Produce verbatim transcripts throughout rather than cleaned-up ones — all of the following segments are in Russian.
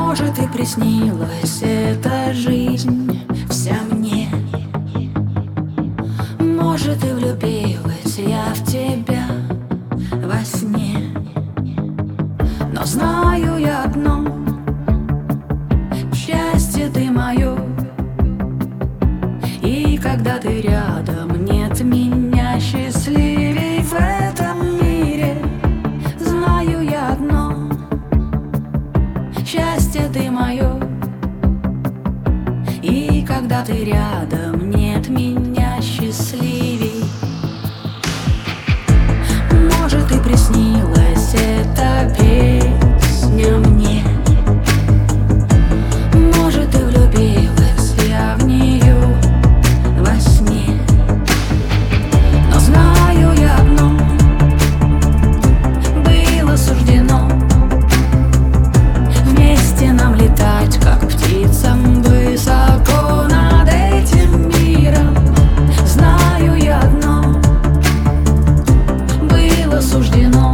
Может, и приснилась эта жизнь вся мне. Может, и влюбилась я в тебя во сне. Но знаю я одно: счастье ты мое. И когда ты рядом, нет меня счастливей в этом мире. Знаю я одно: счастье ты мое. И когда ты рядом, нет меня счастливей. Может, и приснилась эта песня мне. Может, и влюбилась я в нее во сне. Но знаю я одно: было суждено вместе нам летать, как птицам, высоко над этим миром. Знаю я одно: было суждено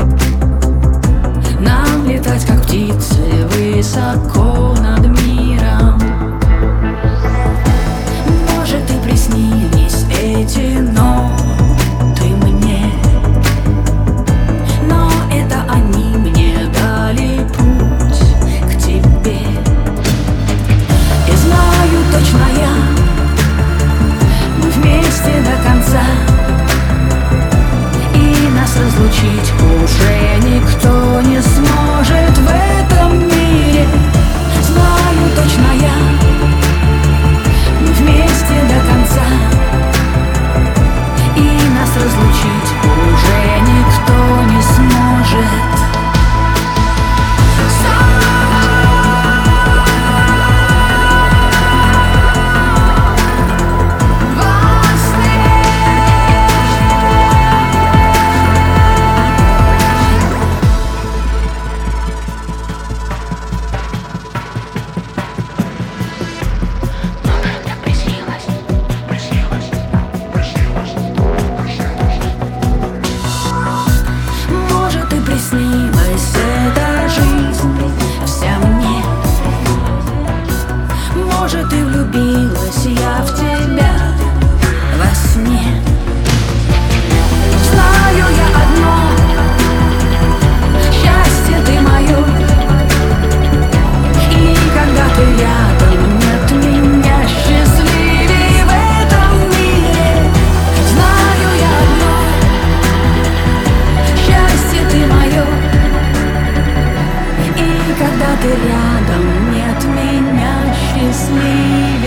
нам летать, как птицы, высоко над миром. Может, и приснились эти ноты мне, но это они мне дали путь к тебе. И знаю точно я, мы вместе до конца, и нас разлучить уже никто не сможет в этом мире. Знаю точно я, мы вместе до конца, и нас разлучить уже никто не сможет. Приснилась эта жизнь вся мне. Может, и влюбилась я в тебя во сне. Знаю я одно: счастье ты мое. И когда ты рядом, нет меня счастливей в этом мире. Знаю я одно: счастье ты мое. И когда ты рядом, нет меня счастливей.